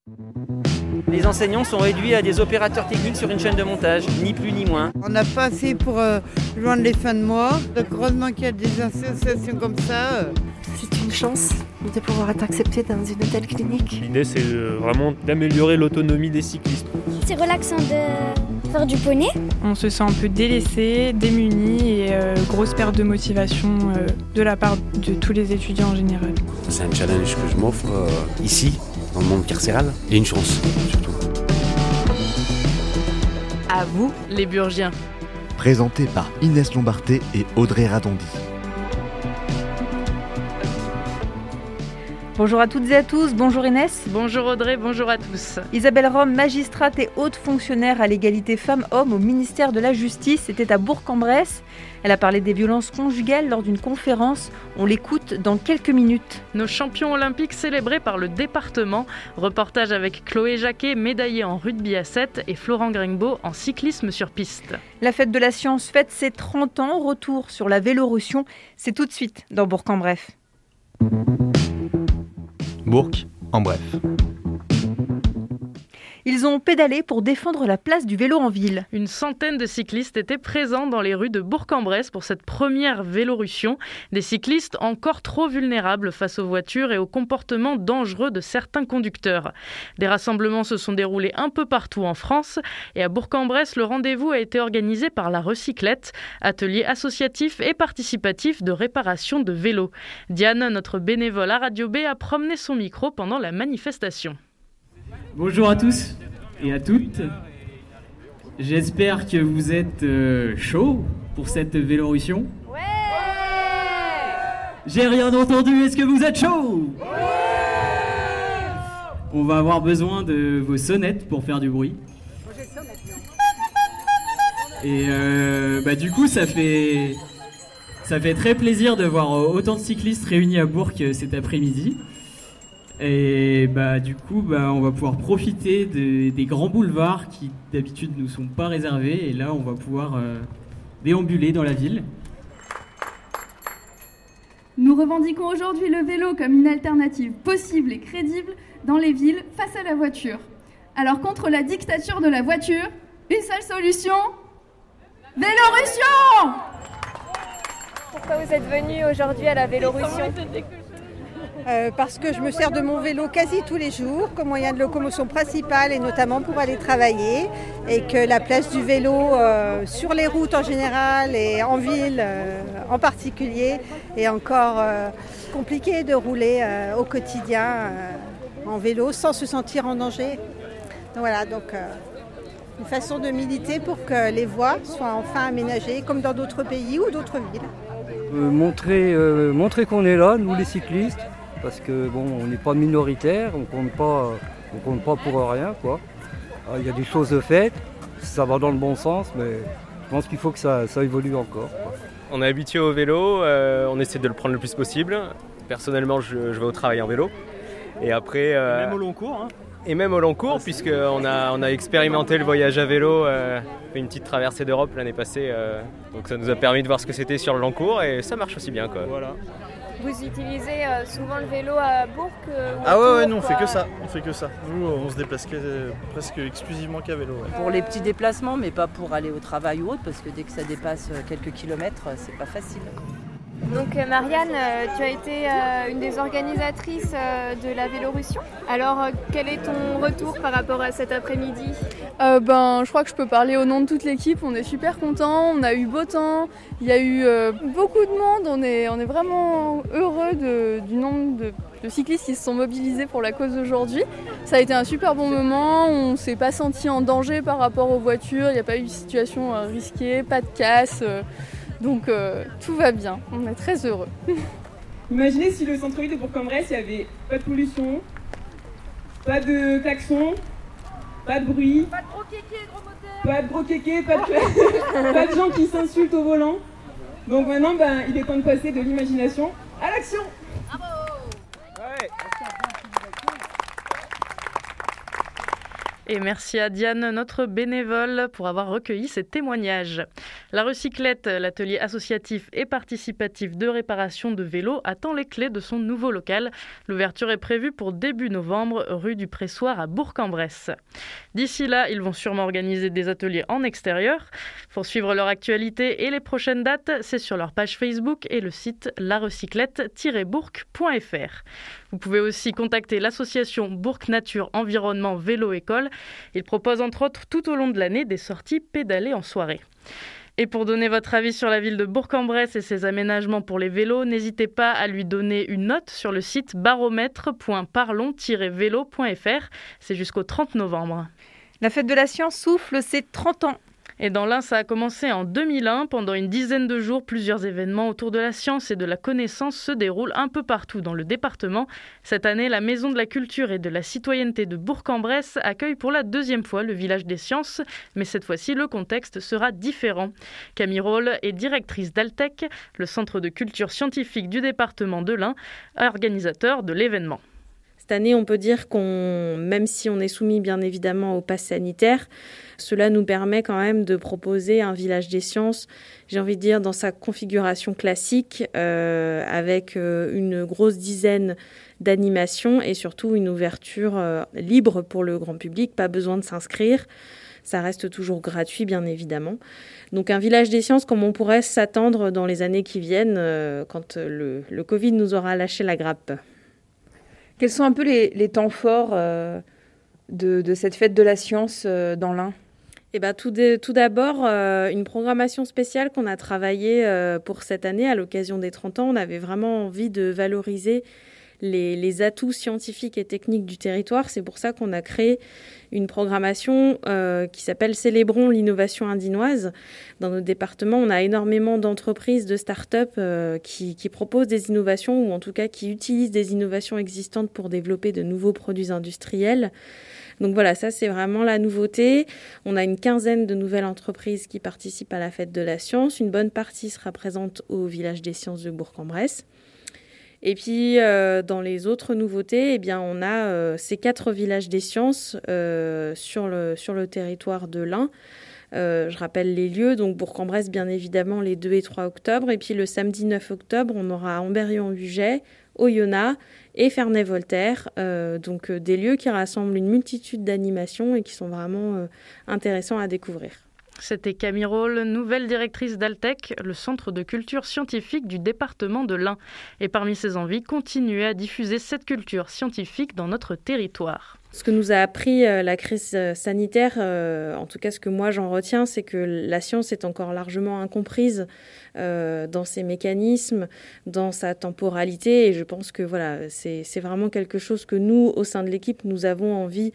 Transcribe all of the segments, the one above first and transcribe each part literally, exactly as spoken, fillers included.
Les enseignants sont réduits à des opérateurs techniques sur une chaîne de montage, ni plus ni moins. On n'a pas assez pour euh, joindre les fins de mois. Donc heureusement qu'il y a des associations comme ça. Euh. C'est une chance de pouvoir être accepté dans une telle clinique. L'idée, c'est vraiment d'améliorer l'autonomie des cyclistes. C'est relaxant de faire du poney. On se sent un peu délaissé, démuni et euh, grosse perte de motivation euh, de la part de tous les étudiants en général. C'est un challenge que je m'offre euh, ici, dans le monde carcéral, et une chance surtout. À vous, les Burgiens. Présenté par Inès Lombarté et Audrey Radondi. Bonjour à toutes et à tous, bonjour Inès. Bonjour Audrey, bonjour à tous. Isabelle Rome, magistrate et haute fonctionnaire à l'égalité femmes-hommes au ministère de la Justice, était à Bourg-en-Bresse. Elle a parlé des violences conjugales lors d'une conférence. On l'écoute dans quelques minutes. Nos champions olympiques célébrés par le département. Reportage avec Chloé Jacquet, médaillée en rugby à sept, et Florent Grengbeau en cyclisme sur piste. La fête de la science fête ses trente ans. Retour sur la Vélorussion. C'est tout de suite dans Bourg-en-Bresse. Bourg, en bref. Ils ont pédalé pour défendre la place du vélo en ville. Une centaine de cyclistes étaient présents dans les rues de Bourg-en-Bresse pour cette première Vélorussion. Des cyclistes encore trop vulnérables face aux voitures et aux comportements dangereux de certains conducteurs. Des rassemblements se sont déroulés un peu partout en France. Et à Bourg-en-Bresse, le rendez-vous a été organisé par la Recyclette, atelier associatif et participatif de réparation de vélos. Diane, notre bénévole à Radio B, a promené son micro pendant la manifestation. Bonjour à tous et à toutes. J'espère que vous êtes euh, chauds pour cette Vélorussion. Ouais. J'ai rien entendu, est-ce que vous êtes chauds? Ouais. On va avoir besoin de vos sonnettes pour faire du bruit. Et euh, bah, du coup, ça fait, ça fait très plaisir de voir autant de cyclistes réunis à Bourg cet après-midi. Et bah du coup bah on va pouvoir profiter de, des grands boulevards qui d'habitude nous sont pas réservés, et là on va pouvoir euh, déambuler dans la ville. Nous revendiquons aujourd'hui le vélo comme une alternative possible et crédible dans les villes face à la voiture. Alors contre la dictature de la voiture, une seule solution, Vélorussion! Pourquoi vous êtes venus aujourd'hui à la Vélorussion ? Euh, parce que je me sers de mon vélo quasi tous les jours comme moyen de locomotion principal, et notamment pour aller travailler, et que la place du vélo euh, sur les routes en général et en ville euh, en particulier est encore euh, compliqué de rouler euh, au quotidien euh, en vélo sans se sentir en danger. Donc voilà, donc euh, une façon de militer pour que les voies soient enfin aménagées comme dans d'autres pays ou d'autres villes. Euh, montrer, euh, montrer qu'on est là, nous les cyclistes. Parce que bon, on n'est pas minoritaire, on compte pas, on compte pas pour rien, quoi. Il y a des choses faites, ça va dans le bon sens, mais je pense qu'il faut que ça, ça évolue encore, quoi. On est habitué au vélo, euh, on essaie de le prendre le plus possible. Personnellement, je, je vais au travail en vélo. Et après, euh, et même au long cours, hein. Et même au long cours, puisqu'on a, on a expérimenté le voyage à vélo, euh, fait une petite traversée d'Europe l'année passée. Euh, donc ça nous a permis de voir ce que c'était sur le long cours, et ça marche aussi bien, quoi. Voilà. Vous utilisez euh, souvent le vélo à Bourg euh, Ah ouais, ouais, nous on fait que ça, on fait que ça. Nous, on se déplace que, presque exclusivement qu'à vélo. Ouais. Pour les petits déplacements, mais pas pour aller au travail ou autre, parce que dès que ça dépasse quelques kilomètres, c'est pas facile. Donc euh, Marianne, euh, tu as été euh, une des organisatrices euh, de la Vélorussion. Alors euh, quel est ton retour par rapport à cet après-midi ? euh, ben, Je crois que je peux parler au nom de toute l'équipe. On est super contents, on a eu beau temps, il y a eu euh, beaucoup de monde. On est, on est vraiment heureux de, du nombre de, de cyclistes qui se sont mobilisés pour la cause d'aujourd'hui. Ça a été un super bon moment, on ne s'est pas senti en danger par rapport aux voitures, il n'y a pas eu de situation euh, risquée, pas de casse. Euh, Donc euh, tout va bien, on est très heureux. Imaginez si le centre-ville de Bourg-en-Bresse, il n'y avait pas de pollution, pas de klaxon, pas de bruit, pas de gros kékés, gros moteur, pas de gros kékés, pas de, pas de gens qui s'insultent au volant. Donc maintenant, ben, il est temps de passer de l'imagination à l'action. Bravo. Ouais. Et merci à Diane, notre bénévole, pour avoir recueilli ces témoignages. La Recyclette, l'atelier associatif et participatif de réparation de vélos, attend les clés de son nouveau local. L'ouverture est prévue pour début novembre, rue du Pressoir à Bourg-en-Bresse. D'ici là, ils vont sûrement organiser des ateliers en extérieur. Pour suivre leur actualité et les prochaines dates, c'est sur leur page Facebook et le site la recyclette tiret bourg point f r. Vous pouvez aussi contacter l'association Bourg Nature Environnement Vélo École. Il propose entre autres tout au long de l'année des sorties pédalées en soirée. Et pour donner votre avis sur la ville de Bourg-en-Bresse et ses aménagements pour les vélos, n'hésitez pas à lui donner une note sur le site baromètre point parlons tiret vélo point f r. C'est jusqu'au trente novembre. La fête de la science souffle ses trente ans. Et dans l'Ain, ça a commencé en deux mille un. Pendant une dizaine de jours, plusieurs événements autour de la science et de la connaissance se déroulent un peu partout dans le département. Cette année, la Maison de la Culture et de la Citoyenneté de Bourg-en-Bresse accueille pour la deuxième fois le Village des Sciences. Mais cette fois-ci, le contexte sera différent. Camille Roll est directrice d'Altec, le centre de culture scientifique du département de l'Ain, organisateur de l'événement. Cette année, on peut dire qu'on, même si on est soumis bien évidemment au pass sanitaire, cela nous permet quand même de proposer un village des sciences, j'ai envie de dire dans sa configuration classique, euh, avec euh, une grosse dizaine d'animations et surtout une ouverture euh, libre pour le grand public, pas besoin de s'inscrire. Ça reste toujours gratuit, bien évidemment. Donc un village des sciences comme on pourrait s'attendre dans les années qui viennent, euh, quand le, le Covid nous aura lâché la grappe. Quels sont un peu les, les temps forts euh, de, de cette fête de la science euh, dans l'Ain ? Eh ben, tout, de, tout d'abord, euh, une programmation spéciale qu'on a travaillée euh, pour cette année à l'occasion des trente ans. On avait vraiment envie de valoriser les, les atouts scientifiques et techniques du territoire. C'est pour ça qu'on a créé une programmation euh, qui s'appelle « Célébrons l'innovation indinoise ». Dans notre département, on a énormément d'entreprises, de start-up euh, qui, qui proposent des innovations ou en tout cas qui utilisent des innovations existantes pour développer de nouveaux produits industriels. Donc voilà, ça c'est vraiment la nouveauté. On a une quinzaine de nouvelles entreprises qui participent à la fête de la science. Une bonne partie sera présente au Village des Sciences de Bourg-en-Bresse. Et puis, euh, dans les autres nouveautés, eh bien, on a euh, ces quatre villages des sciences euh, sur, le, sur le territoire de l'Ain. Euh, je rappelle les lieux, donc Bourg-en-Bresse, bien évidemment, les deux et trois octobre. Et puis, le samedi neuf octobre, on aura Amberieu-en-Bugey, Oyonnax et Ferney-Voltaire. Euh, donc, euh, des lieux qui rassemblent une multitude d'animations et qui sont vraiment euh, intéressants à découvrir. C'était Camille Roll, nouvelle directrice d'Altec, le centre de culture scientifique du département de l'Ain. Et parmi ses envies, continuer à diffuser cette culture scientifique dans notre territoire. Ce que nous a appris euh, la crise sanitaire, euh, en tout cas ce que moi j'en retiens, c'est que la science est encore largement incomprise euh, dans ses mécanismes, dans sa temporalité. Et je pense que voilà, c'est, c'est vraiment quelque chose que nous, au sein de l'équipe, nous avons envie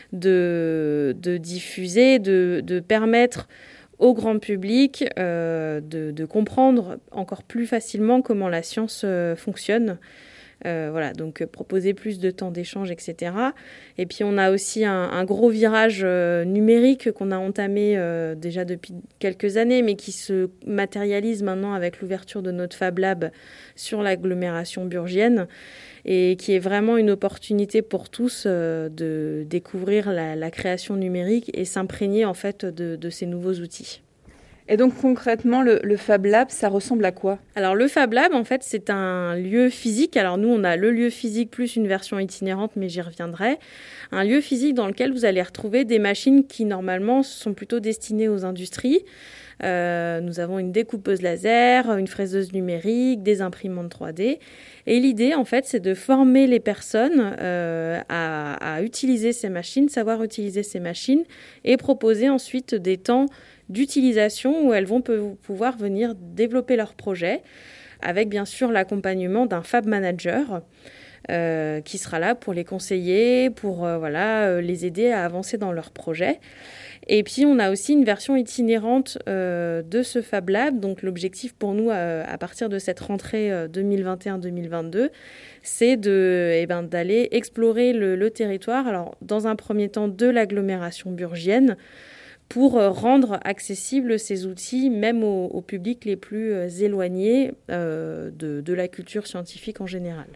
de, de diffuser, de, de permettre au grand public euh, de, de comprendre encore plus facilement comment la science euh, fonctionne. Euh, voilà, donc euh, proposer plus de temps d'échange, et cetera. Et puis on a aussi un, un gros virage euh, numérique qu'on a entamé euh, déjà depuis quelques années, mais qui se matérialise maintenant avec l'ouverture de notre Fab Lab sur l'agglomération burgienne, et qui est vraiment une opportunité pour tous euh, de découvrir la, la création numérique et s'imprégner en fait de, de ces nouveaux outils. Et donc concrètement, le, le Fab Lab, ça ressemble à quoi ? Alors le Fab Lab, en fait, c'est un lieu physique. Alors nous, on a le lieu physique plus une version itinérante, mais j'y reviendrai. Un lieu physique dans lequel vous allez retrouver des machines qui, normalement, sont plutôt destinées aux industries. Euh, nous avons une découpeuse laser, une fraiseuse numérique, des imprimantes trois D. Et l'idée, en fait, c'est de former les personnes euh, à, à utiliser ces machines, savoir utiliser ces machines et proposer ensuite des temps d'utilisation où elles vont pouvoir venir développer leur projet avec bien sûr l'accompagnement d'un Fab Manager euh, qui sera là pour les conseiller, pour euh, voilà, euh, les aider à avancer dans leur projet. Et puis on a aussi une version itinérante euh, de ce Fab Lab. Donc l'objectif pour nous euh, à partir de cette rentrée euh, deux mille vingt et un deux mille vingt-deux, c'est de, eh ben, d'aller explorer le, le territoire. Alors dans un premier temps de l'agglomération burgienne, pour rendre accessibles ces outils, même aux, aux publics les plus éloignés euh, de, de la culture scientifique en général.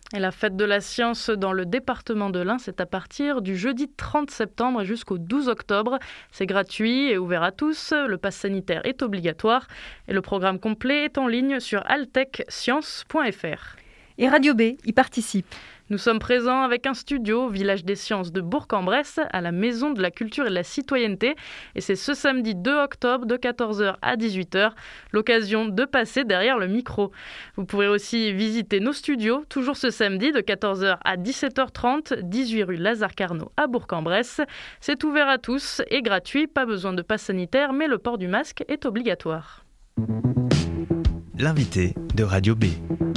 Et la fête de la science dans le département de l'Ain, c'est à partir du jeudi trente septembre jusqu'au douze octobre. C'est gratuit et ouvert à tous. Le pass sanitaire est obligatoire. Et le programme complet est en ligne sur altec science point f r. Et Radio B y participe. Nous sommes présents avec un studio au Village des Sciences de Bourg-en-Bresse, à la Maison de la Culture et de la Citoyenneté. Et c'est ce samedi deux octobre de quatorze heures à dix-huit heures, l'occasion de passer derrière le micro. Vous pourrez aussi visiter nos studios, toujours ce samedi de quatorze heures à dix-sept heures trente, dix-huit rue Lazare-Carnot à Bourg-en-Bresse. C'est ouvert à tous et gratuit, pas besoin de passe sanitaire, mais le port du masque est obligatoire. L'invité de Radio B.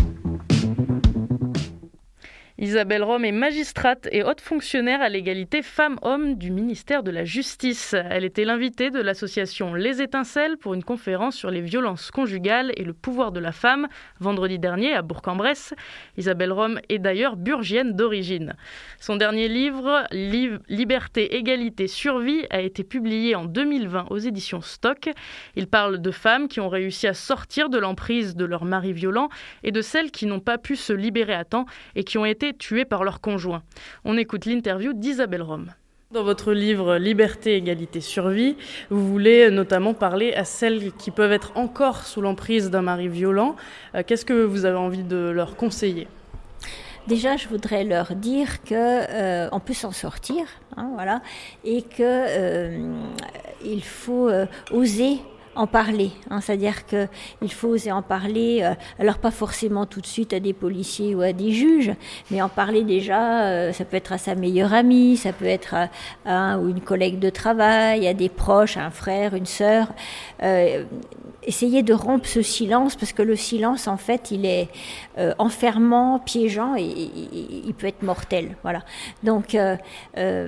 Isabelle Rome est magistrate et haute fonctionnaire à l'égalité femmes-hommes du ministère de la Justice. Elle était l'invitée de l'association Les Étincelles pour une conférence sur les violences conjugales et le pouvoir de la femme, vendredi dernier à Bourg-en-Bresse. Isabelle Rome est d'ailleurs burgienne d'origine. Son dernier livre, Liberté, Égalité, Survie, a été publié en deux mille vingt aux éditions Stock. Il parle de femmes qui ont réussi à sortir de l'emprise de leur mari violent et de celles qui n'ont pas pu se libérer à temps et qui ont été tués par leur conjoint. On écoute l'interview d'Isabelle Rome. Dans votre livre Liberté, Égalité, Survie, vous voulez notamment parler à celles qui peuvent être encore sous l'emprise d'un mari violent. Qu'est-ce que vous avez envie de leur conseiller ? Déjà, je voudrais leur dire que euh, on peut s'en sortir, hein, voilà, et que euh, il faut euh, oser en parler, hein, c'est-à-dire qu'il faut oser en parler, euh, alors pas forcément tout de suite à des policiers ou à des juges, mais en parler déjà, euh, ça peut être à sa meilleure amie, ça peut être à, à un ou une collègue de travail, à des proches, à un frère, une sœur. Euh, Essayez de rompre ce silence, parce que le silence, en fait, il est euh, enfermant, piégeant, et, et, et il peut être mortel. Voilà. Donc, euh, euh,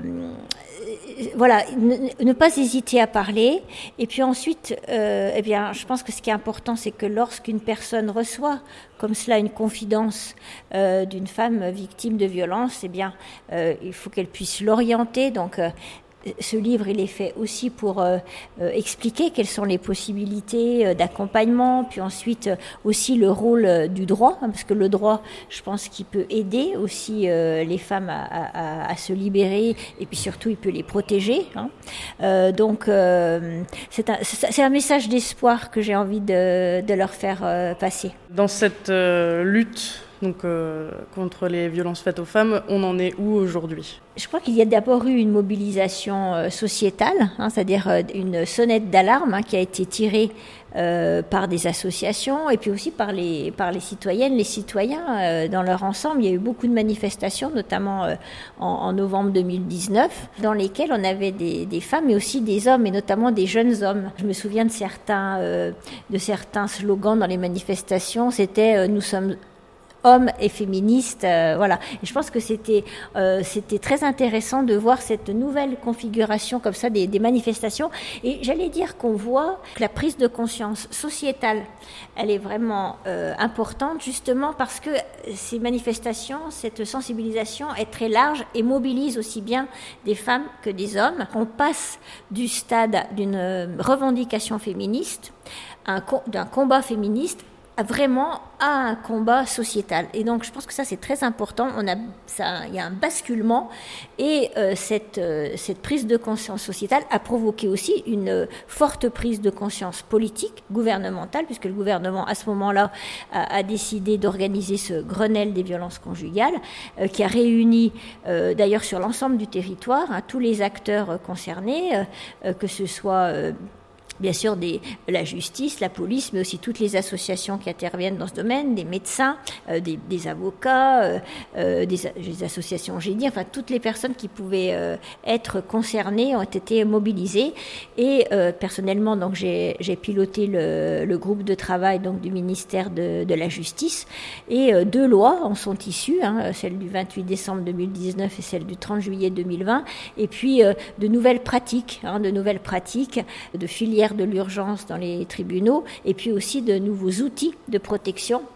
voilà, ne, ne pas hésiter à parler. Et puis ensuite, euh, eh bien, je pense que ce qui est important, c'est que lorsqu'une personne reçoit comme cela une confidence euh, d'une femme victime de violence, eh bien, euh, il faut qu'elle puisse l'orienter. Donc, euh, ce livre, il est fait aussi pour euh, euh, expliquer quelles sont les possibilités euh, d'accompagnement, puis ensuite euh, aussi le rôle euh, du droit, hein, parce que le droit, je pense qu'il peut aider aussi euh, les femmes à, à, à se libérer, et puis surtout, il peut les protéger. Hein. Euh, donc, euh, c'est, un, c'est un message d'espoir que j'ai envie de, de leur faire euh, passer. Dans cette euh, lutte donc, euh, contre les violences faites aux femmes, on en est où aujourd'hui ? Je crois qu'il y a d'abord eu une mobilisation euh, sociétale, hein, c'est-à-dire euh, une sonnette d'alarme hein, qui a été tirée euh, par des associations et puis aussi par les, par les citoyennes, les citoyens euh, dans leur ensemble. Il y a eu beaucoup de manifestations, notamment euh, en, en novembre deux mille dix-neuf, dans lesquelles on avait des, des femmes mais aussi des hommes, et notamment des jeunes hommes. Je me souviens de certains, euh, de certains slogans dans les manifestations, c'était euh, « Nous sommes hommes et féministes, euh, voilà. Et je pense que c'était euh, c'était très intéressant de voir cette nouvelle configuration comme ça des, des manifestations. Et j'allais dire qu'on voit que la prise de conscience sociétale, elle est vraiment euh, importante, justement parce que ces manifestations, cette sensibilisation est très large et mobilise aussi bien des femmes que des hommes. On passe du stade d'une revendication féministe, un, d'un combat féministe, vraiment à un combat sociétal. Et donc je pense que ça c'est très important. On a ça, il y a un basculement, et euh, cette euh, cette prise de conscience sociétale a provoqué aussi une euh, forte prise de conscience politique, gouvernementale, puisque le gouvernement à ce moment-là a, a décidé d'organiser ce Grenelle des violences conjugales, euh, qui a réuni euh, d'ailleurs sur l'ensemble du territoire hein, tous les acteurs euh, concernés, euh, euh, que ce soit euh, bien sûr des, la justice, la police, mais aussi toutes les associations qui interviennent dans ce domaine, des médecins, euh, des, des avocats, euh, euh, des, des associations génie, enfin toutes les personnes qui pouvaient euh, être concernées ont été mobilisées. Et euh, personnellement, donc j'ai, j'ai piloté le, le groupe de travail donc du ministère de, de la Justice, et euh, deux lois en sont issues, hein, celle du vingt-huit décembre deux mille dix-neuf et celle du trente juillet deux mille vingt, et puis euh, de nouvelles pratiques, hein, de nouvelles pratiques de filières de l'urgence dans les tribunaux, et puis aussi de nouveaux outils de protection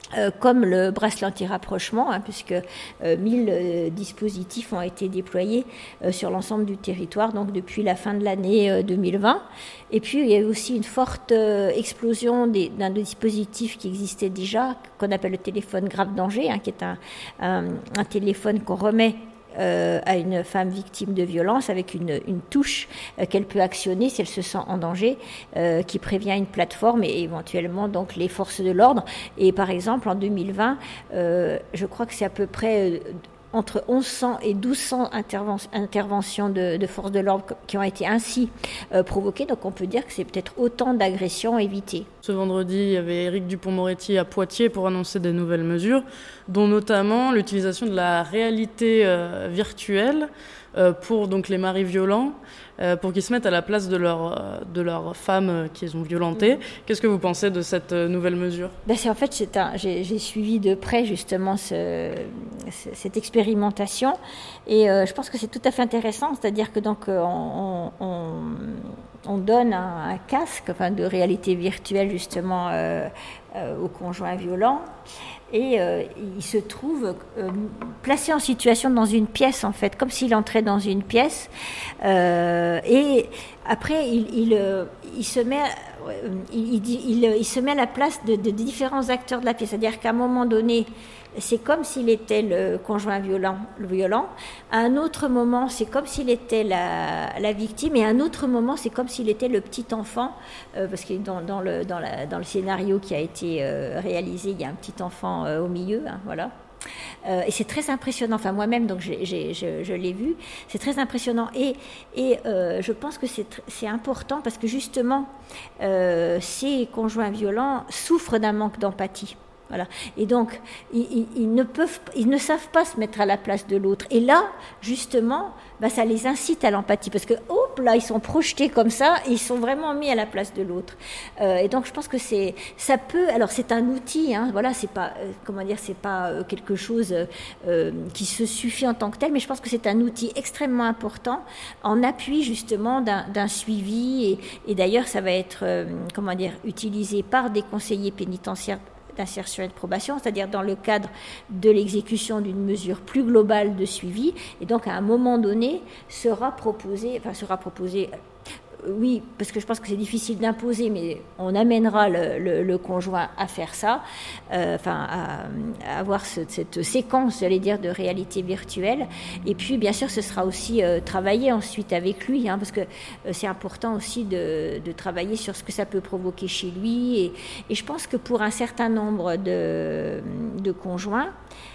Euh, comme le bracelet anti-rapprochement, hein, puisque euh, mille euh, dispositifs ont été déployés euh, sur l'ensemble du territoire, donc depuis la fin de l'année euh, deux mille vingt. Et puis, il y a eu aussi une forte euh, explosion des, d'un dispositif qui existait déjà, qu'on appelle le téléphone grave danger, hein, qui est un, un, un téléphone qu'on remet Euh, à une femme victime de violence avec une, une touche euh, qu'elle peut actionner si elle se sent en danger, euh, qui prévient une plateforme et éventuellement donc les forces de l'ordre. Et par exemple en deux mille vingt, euh, je crois que c'est à peu près euh, entre mille cent et mille deux cents interven- interventions de, de forces de l'ordre qui ont été ainsi euh, provoquées. Donc on peut dire que c'est peut-être autant d'agressions évitées. Ce vendredi, il y avait Éric Dupond-Moretti à Poitiers pour annoncer des nouvelles mesures, dont notamment l'utilisation de la réalité euh, virtuelle euh, pour donc, les maris violents, euh, pour qu'ils se mettent à la place de leur, de leur femme euh, qu'ils ont violentée. Mmh. Qu'est-ce que vous pensez de cette euh, nouvelle mesure ? Ben c'est, en fait, c'est un, j'ai, j'ai suivi de près justement ce, ce, cette expérimentation et euh, je pense que c'est tout à fait intéressant, c'est-à-dire que donc euh, on, on, on donne un, un casque enfin, de réalité virtuelle justement euh, euh, au conjoint violent et euh, il se trouve euh, placé en situation dans une pièce en fait, comme s'il entrait dans une pièce euh, et après il, il, il se met il, il, il, il se met à la place de, de différents acteurs de la pièce, c'est-à-dire qu'à un moment donné c'est comme s'il était le conjoint violent, le violent. À un autre moment, c'est comme s'il était la, la victime. Et à un autre moment, c'est comme s'il était le petit enfant. Euh, parce que dans, dans, le, dans, la, dans le scénario qui a été euh, réalisé, il y a un petit enfant euh, au milieu. Hein, voilà. Euh, et c'est très impressionnant. Enfin, moi-même, donc, j'ai, j'ai, je, je l'ai vu. C'est très impressionnant. Et, et euh, je pense que c'est, c'est important parce que justement, euh, ces conjoints violents souffrent d'un manque d'empathie. Voilà. Et donc, ils, ils, ils, ne peuvent, ils ne savent pas se mettre à la place de l'autre. Et là, justement, bah, ça les incite à l'empathie. Parce que, hop, là, ils sont projetés comme ça, et ils sont vraiment mis à la place de l'autre. Euh, et donc, je pense que c'est, ça peut, alors c'est un outil, hein, voilà, c'est pas, euh, comment dire, c'est pas euh, quelque chose euh, qui se suffit en tant que tel, mais je pense que c'est un outil extrêmement important en appui, justement, d'un, d'un suivi. Et, et d'ailleurs, ça va être, euh, comment dire, utilisé par des conseillers pénitentiaires d'insertion et de probation, c'est-à-dire dans le cadre de l'exécution d'une mesure plus globale de suivi, et donc à un moment donné sera proposé, enfin sera proposé, euh, oui, parce que je pense que c'est difficile d'imposer, mais on amènera le, le, le conjoint à faire ça, euh, enfin à, à avoir ce, cette séquence, j'allais dire, de réalité virtuelle, et puis bien sûr ce sera aussi euh, travailler ensuite avec lui, hein, parce que euh, c'est important aussi de, de travailler sur ce que ça peut provoquer chez lui, et, et je pense que pour un certain nombre de, de conjoints,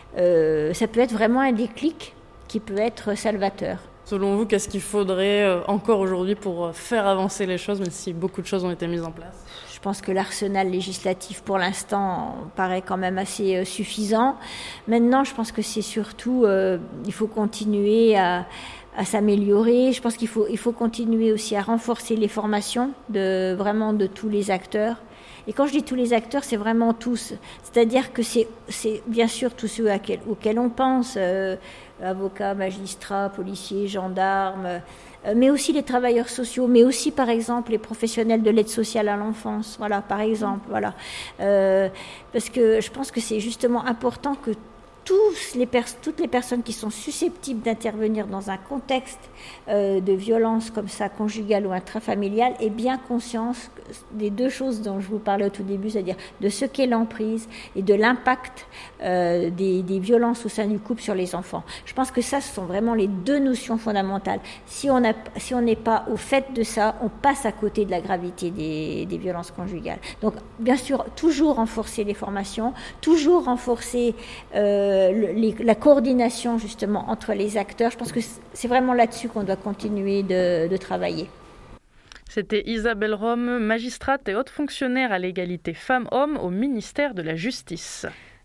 euh, ça peut être vraiment un déclic qui peut être salvateur. Selon vous, qu'est-ce qu'il faudrait encore aujourd'hui pour faire avancer les choses, même si beaucoup de choses ont été mises en place ? Je pense que l'arsenal législatif, pour l'instant, paraît quand même assez euh, suffisant. Maintenant, je pense que c'est surtout, euh, il faut continuer à, à s'améliorer. Je pense qu'il faut, il faut continuer aussi à renforcer les formations de, vraiment de tous les acteurs. Et quand je dis tous les acteurs, c'est vraiment tous. C'est-à-dire que c'est, c'est bien sûr tous ceux à quel, auxquels on pense, euh, avocats, magistrats, policiers, gendarmes, euh, mais aussi les travailleurs sociaux, mais aussi par exemple les professionnels de l'aide sociale à l'enfance, voilà, par exemple, voilà. Euh, parce que je pense que c'est justement important que tous les pers- toutes les personnes qui sont susceptibles d'intervenir dans un contexte euh, de violence comme ça, conjugale ou intrafamiliale, aient bien conscience des deux choses dont je vous parlais au tout début, c'est-à-dire de ce qu'est l'emprise et de l'impact euh, des, des violences au sein du couple sur les enfants. Je pense que ça, ce sont vraiment les deux notions fondamentales. Si on a, si on n'est pas au fait de ça, on passe à côté de la gravité des, des violences conjugales. Donc, bien sûr, toujours renforcer les formations, toujours renforcer euh, Le, les, la coordination justement entre les acteurs. Je pense que c'est vraiment là-dessus qu'on doit continuer de, de travailler. C'était Isabelle Rome, magistrate et haute fonctionnaire à l'égalité femmes-hommes au ministère de la Justice.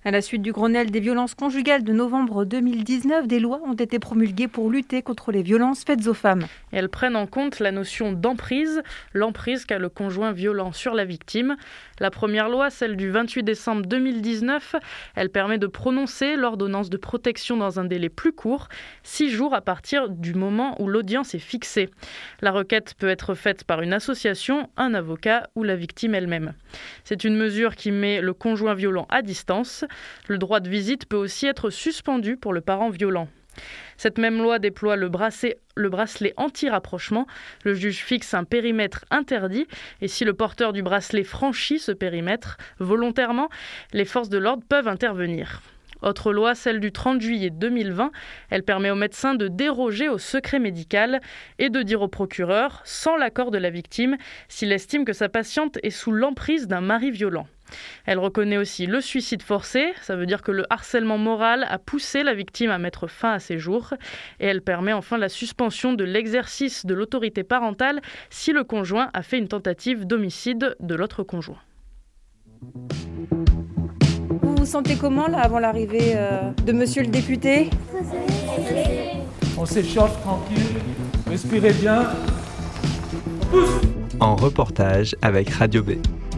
À la suite du Grenelle des violences conjugales de novembre deux mille dix-neuf, des lois ont été promulguées pour lutter contre les violences faites aux femmes. Et elles prennent en compte la notion d'emprise, l'emprise qu'a le conjoint violent sur la victime. La première loi, celle du vingt-huit décembre deux mille dix-neuf, elle permet de prononcer l'ordonnance de protection dans un délai plus court, six jours à partir du moment où l'audience est fixée. La requête peut être faite par une association, un avocat ou la victime elle-même. C'est une mesure qui met le conjoint violent à distance. Le droit de visite peut aussi être suspendu pour le parent violent. Cette même loi déploie le bracelet, le bracelet anti-rapprochement. Le juge fixe un périmètre interdit et si le porteur du bracelet franchit ce périmètre volontairement, les forces de l'ordre peuvent intervenir. Autre loi, celle du trente juillet deux mille vingt, elle permet aux médecins de déroger au secret médical et de dire au procureur, sans l'accord de la victime, s'il estime que sa patiente est sous l'emprise d'un mari violent. Elle reconnaît aussi le suicide forcé, ça veut dire que le harcèlement moral a poussé la victime à mettre fin à ses jours. Et elle permet enfin la suspension de l'exercice de l'autorité parentale si le conjoint a fait une tentative d'homicide de l'autre conjoint. Vous vous sentez comment là avant l'arrivée euh, de monsieur le député ? On s'échauffe tranquille, respirez bien. Pousse ! En reportage avec Radio B.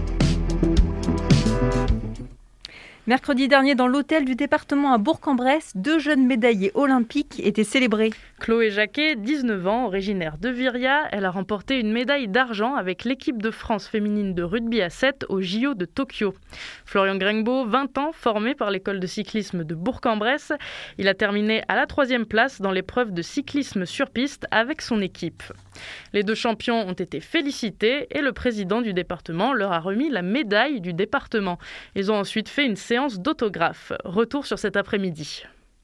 Mercredi dernier, dans l'hôtel du département à Bourg-en-Bresse, deux jeunes médaillés olympiques étaient célébrés. Chloé Jacquet, dix-neuf ans, originaire de Viria, elle a remporté une médaille d'argent avec l'équipe de France féminine de rugby à sept aux J O de Tokyo. Florian Grengbeau, vingt ans, formé par l'école de cyclisme de Bourg-en-Bresse, il a terminé à la troisième place dans l'épreuve de cyclisme sur piste avec son équipe. Les deux champions ont été félicités et le président du département leur a remis la médaille du département. Ils ont ensuite fait une séance d'autographes. Retour sur cet après-midi.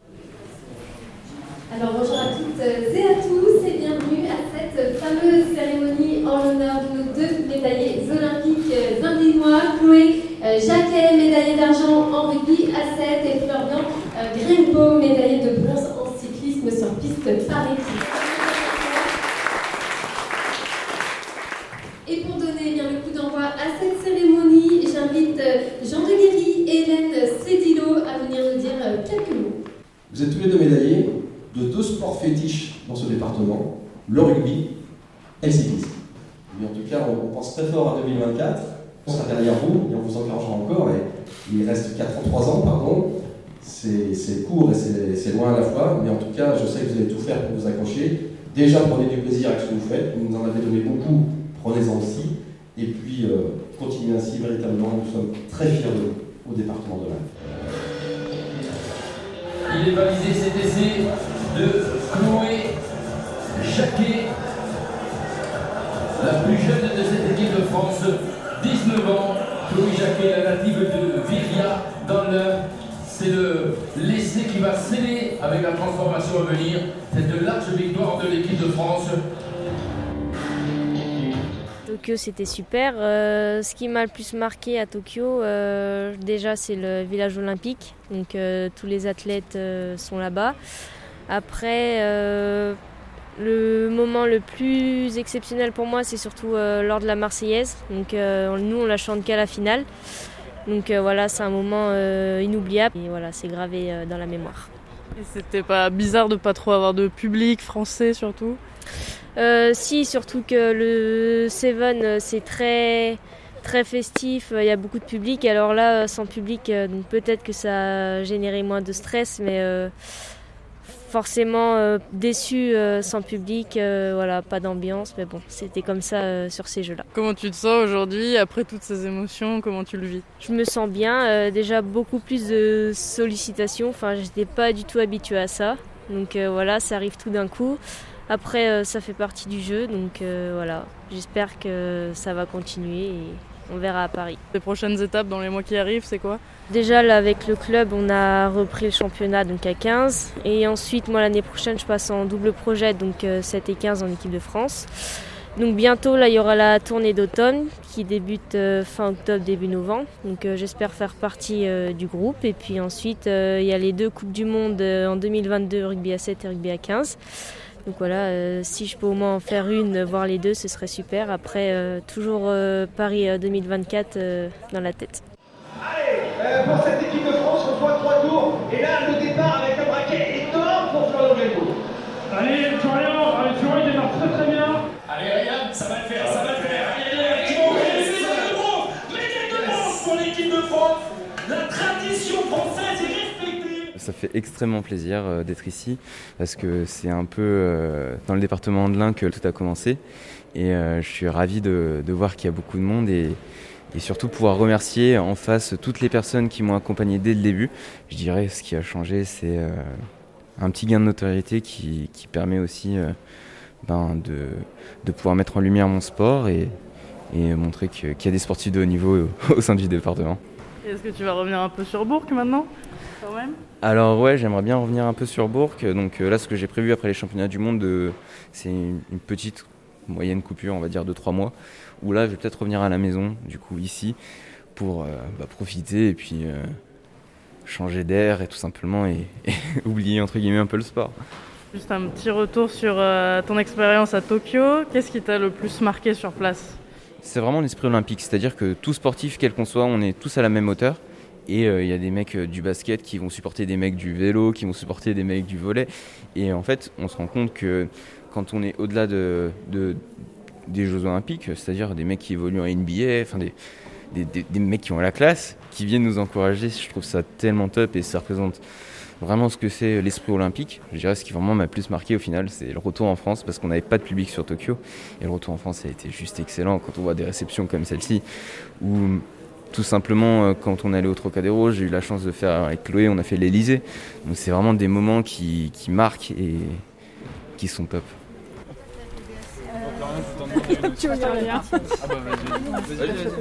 Alors bonjour à toutes et à tous et bienvenue à cette fameuse cérémonie en l'honneur de nos deux médaillés olympiques indinois, Chloé Jacquet, médaillée d'argent en rugby à sept et Florian Grengbeau, médaillé de bronze en cyclisme sur piste par équipe. Et pour donner eh bien, le coup d'envoi à cette cérémonie, j'invite Jean de Guéry et Hélène Cédillo à venir nous dire quelques mots. Vous êtes tous les deux médaillés de deux sports fétiches dans ce département, le rugby et le cyclisme. Mais en tout cas, on pense très fort à deux mille vingt-quatre, on sera derrière vous et on vous encouragera encore. Et il reste quatre ans, trois ans, pardon. C'est, c'est court et c'est, c'est loin à la fois, mais en tout cas, je sais que vous allez tout faire pour vous accrocher. Déjà, prenez du plaisir avec ce que vous faites, vous nous en avez donné beaucoup. Prenez-en aussi, et puis euh, continuez ainsi, véritablement, nous sommes très fiers de vous au département de l'Ain. Il est validé cet essai de Chloé Jacquet, la plus jeune de cette équipe de France, dix-neuf ans. Chloé Jacquet, la native de Viria, dans l'Ain. C'est le, l'essai qui va sceller, avec la transformation à venir, cette large victoire de l'équipe de France. Tokyo, c'était super. Euh, ce qui m'a le plus marqué à Tokyo, euh, déjà, c'est le village olympique. Donc, euh, tous les athlètes euh, sont là-bas. Après, euh, le moment le plus exceptionnel pour moi, c'est surtout euh, lors de la Marseillaise. Donc, euh, nous, on la chante qu'à la finale. Donc, euh, voilà, c'est un moment euh, inoubliable. Et voilà, c'est gravé euh, dans la mémoire. Et c'était pas bizarre de pas trop avoir de public français, surtout ? Euh, si, surtout que le Seven, c'est très, très festif, il y a beaucoup de public. Alors là, sans public, donc peut-être que ça a généré moins de stress, mais euh, forcément euh, déçu euh, sans public, euh, voilà, pas d'ambiance, mais bon, c'était comme ça euh, sur ces jeux-là. Comment tu te sens aujourd'hui, après toutes ces émotions, comment tu le vis ? Je me sens bien, euh, déjà beaucoup plus de sollicitations, enfin, j'étais pas du tout habituée à ça, donc euh, voilà, ça arrive tout d'un coup. Après, euh, ça fait partie du jeu, donc euh, voilà, j'espère que ça va continuer et on verra à Paris. Les prochaines étapes dans les mois qui arrivent, c'est quoi ? Déjà, là, avec le club, on a repris le championnat donc à quinze. Et ensuite, moi, l'année prochaine, je passe en double projet, donc euh, sept et quinze en équipe de France. Donc bientôt, là, il y aura la tournée d'automne qui débute euh, fin octobre, début novembre. Donc euh, j'espère faire partie euh, du groupe. Et puis ensuite, euh, il y a les deux Coupes du Monde euh, en deux mille vingt-deux, rugby à sept et rugby à quinze. Donc voilà, euh, si je peux au moins en faire une, voir les deux, ce serait super. Après, euh, toujours euh, Paris deux mille vingt-quatre euh, dans la tête. Allez, euh, pour cette équipe de France, Ça fait extrêmement plaisir euh, d'être ici parce que c'est un peu euh, dans le département de l'Ain que tout a commencé et euh, je suis ravi de, de voir qu'il y a beaucoup de monde et, et surtout pouvoir remercier en face toutes les personnes qui m'ont accompagné dès le début. Je dirais ce qui a changé, c'est euh, un petit gain de notoriété qui, qui permet aussi euh, ben, de, de pouvoir mettre en lumière mon sport et, et montrer que, qu'il y a des sportifs de haut niveau au, au sein du département. Est-ce que tu vas revenir un peu sur Bourg maintenant quand même ? Alors ouais, j'aimerais bien revenir un peu sur Bourg. Donc euh, là, ce que j'ai prévu après les championnats du monde, euh, c'est une, une petite moyenne coupure, on va dire de trois mois, où là, je vais peut-être revenir à la maison, du coup ici, pour euh, bah, profiter et puis euh, changer d'air et tout simplement et, et oublier entre guillemets un peu le sport. Juste un petit retour sur euh, ton expérience à Tokyo. Qu'est-ce qui t'a le plus marqué sur place ? C'est vraiment l'esprit olympique, c'est-à-dire que tout sportif, quel qu'on soit, on est tous à la même hauteur. Et il euh, y a des mecs euh, du basket qui vont supporter des mecs du vélo, qui vont supporter des mecs du volley. Et en fait, on se rend compte que quand on est au-delà de, de, des Jeux Olympiques, c'est-à-dire des mecs qui évoluent en N B A, enfin des, des, des, des mecs qui ont la classe, qui viennent nous encourager, je trouve ça tellement top et ça représente vraiment ce que c'est l'esprit olympique. Je dirais ce qui vraiment m'a plus marqué au final, c'est le retour en France parce qu'on n'avait pas de public sur Tokyo. Et le retour en France a été juste excellent quand on voit des réceptions comme celle-ci. Ou tout simplement quand on est allé au Trocadéro, j'ai eu la chance de faire avec Chloé, on a fait l'Elysée. Donc c'est vraiment des moments qui, qui marquent et qui sont top. Tu veux dire rien ? Ah bah vas-y, vas-y, vas-y.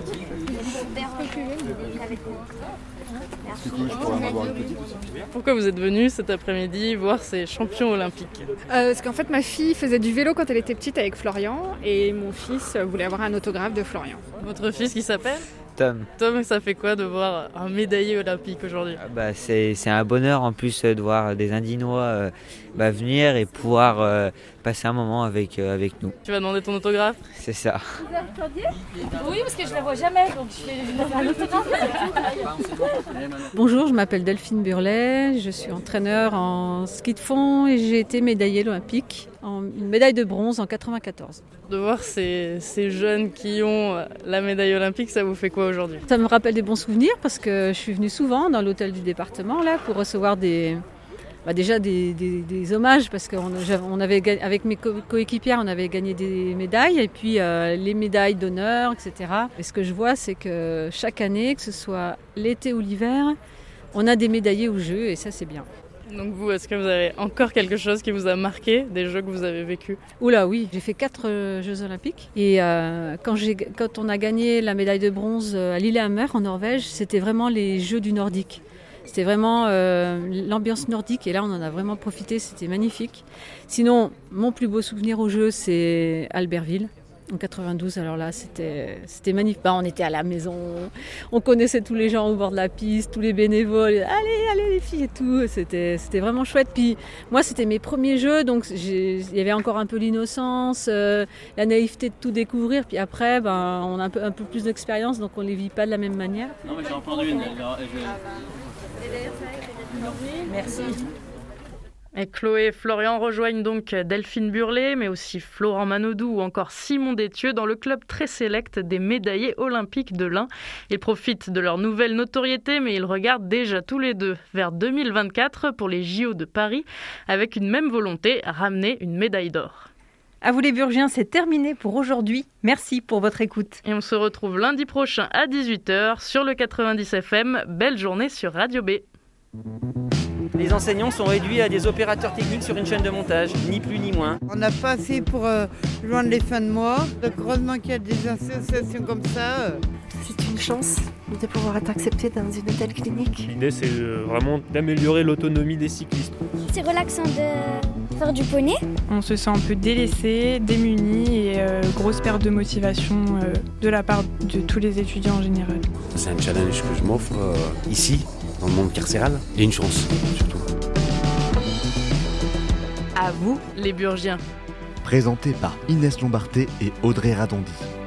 Du coup, je pourrais en avoir une petite aussi. Pourquoi vous êtes venus cet après-midi voir ces champions olympiques ? euh, Parce qu'en fait, ma fille faisait du vélo quand elle était petite avec Florian et mon fils voulait avoir un autographe de Florian. Votre fils qui s'appelle ? Tom. Tom, ça fait quoi de voir un médaillé olympique aujourd'hui ? Ah bah, c'est, c'est un bonheur en plus de voir des Indinois euh, bah, venir et pouvoir euh, passer un moment avec, euh, avec nous. Tu vas demander ton autographe ? C'est ça. Vous attendiez ? Oui, parce que je la vois jamais, donc je vais lui faire un autographe. Bonjour, je m'appelle Delphine Burlet, je suis entraîneur en ski de fond et j'ai été médaillée olympique, en, une médaille de bronze en quatre-vingt-quatorze. De voir ces, ces jeunes qui ont la médaille olympique, ça vous fait quoi aujourd'hui ? Ça me rappelle des bons souvenirs parce que je suis venue souvent dans l'hôtel du département là pour recevoir des... Bah déjà des, des, des hommages parce qu'on on avait, avec mes co- coéquipières on avait gagné des médailles et puis euh, les médailles d'honneur, et cetera. Et ce que je vois c'est que chaque année, que ce soit l'été ou l'hiver, on a des médaillés aux Jeux et ça c'est bien. Donc vous, est-ce que vous avez encore quelque chose qui vous a marqué des Jeux que vous avez vécus ? Oula oui, j'ai fait quatre euh, Jeux Olympiques et euh, quand, j'ai, quand on a gagné la médaille de bronze à Lillehammer en Norvège, c'était vraiment les Jeux du Nordique. C'était vraiment euh, l'ambiance nordique et là on en a vraiment profité, c'était magnifique. Sinon, mon plus beau souvenir au jeu, c'est Albertville en quatre-vingt-douze. Alors là, c'était, c'était magnifique. Bah, on était à la maison, on connaissait tous les gens au bord de la piste, tous les bénévoles. Allez, allez les filles et tout. C'était, c'était vraiment chouette. Puis moi, c'était mes premiers jeux, donc j'ai, il y avait encore un peu l'innocence, euh, la naïveté de tout découvrir. Puis après, ben, on a un peu, un peu plus d'expérience, donc on les vit pas de la même manière. Non mais j'ai entendu une. Merci. Et Chloé et Florian rejoignent donc Delphine Burlet, mais aussi Florent Manodou ou encore Simon Détieux dans le club très sélect des médaillés olympiques de l'Ain. Ils profitent de leur nouvelle notoriété, mais ils regardent déjà tous les deux vers deux mille vingt-quatre pour les J O de Paris, avec une même volonté, ramener une médaille d'or. À vous les Burgiens, c'est terminé pour aujourd'hui. Merci pour votre écoute. Et on se retrouve lundi prochain à dix-huit heures sur le quatre-vingt-dix F M. Belle journée sur Radio B. Les enseignants sont réduits à des opérateurs techniques sur une chaîne de montage, ni plus ni moins. On n'a pas assez pour euh, joindre les fins de mois. Donc heureusement qu'il y a des associations comme ça. Euh. C'est une chance de pouvoir être accepté dans une telle clinique. L'idée, c'est vraiment d'améliorer l'autonomie des cyclistes. C'est relaxant de faire du poney. On se sent un peu délaissé, démuni et euh, grosse perte de motivation euh, de la part de tous les étudiants en général. C'est un challenge que je m'offre euh, ici, dans le monde carcéral, et une chance surtout. À vous, les Burgiens. Présenté par Inès Lombarté et Audrey Radondi.